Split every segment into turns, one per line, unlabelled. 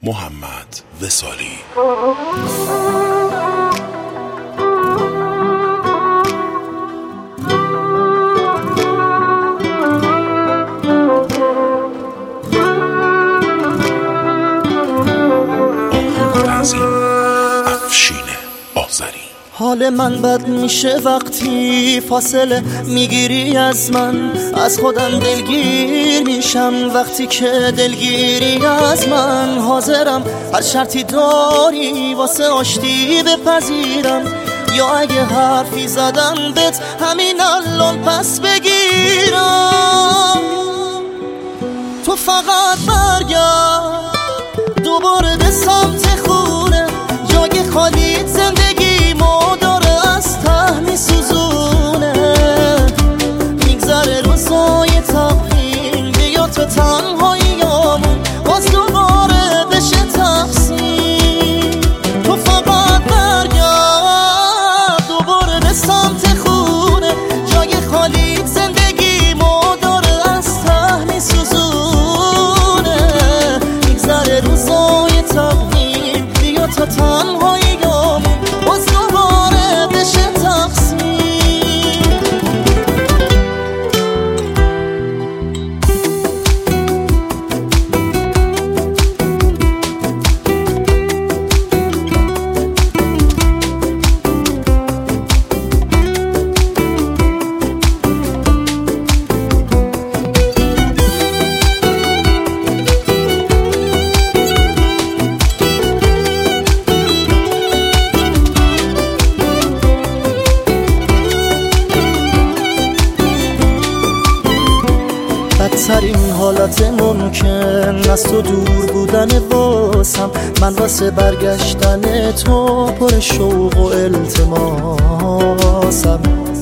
محمد وصالی.
حال من بد میشه وقتی فاصله میگیری از من، از خودم دلگیر میشم وقتی که دلگیری از من. حاضرم هر شرطی داری واسه آشتی بپذیرم، یا اگه حرفی زدم بهت همین الان پس بگیرم. تو فقط برگرد دوباره به سمت خونه، جای خالیت زندگی ما داره از ته میسوزونه. میگذره روزای تقویم، بیا تو تنهاییامون باز دوباره بشه تقسیم. تو فقط برگرد دوباره به سمت خونه، جای خالیت زندگی ما داره از ته میسوزونه. میگذره روزای تقویم، بیا تو تنهاییامون باز دوباره بشه تقسیم. بدترین حالت ممکن از تو دور بودن واسم، من واسه برگشتن تو پر شوق و التماسم.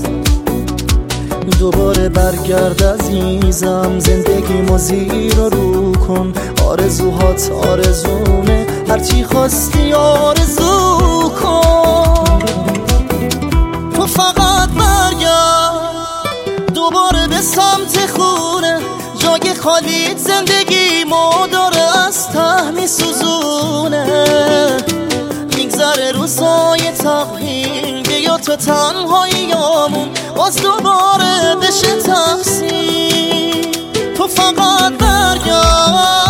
دوباره برگرد عزیزم، زندگیمو زیر رو کن. آرزوهات آرزومه، هرچی خواستی آرزو کن. تو فقط برگرد دوباره به سمت خونه، جای خالیت زندگی ما داره از ته میسوزونه. میگذره روزای تقویم، بیا تو تنهاییامون باز دوباره بشه تقسیم. تو فقط برگرد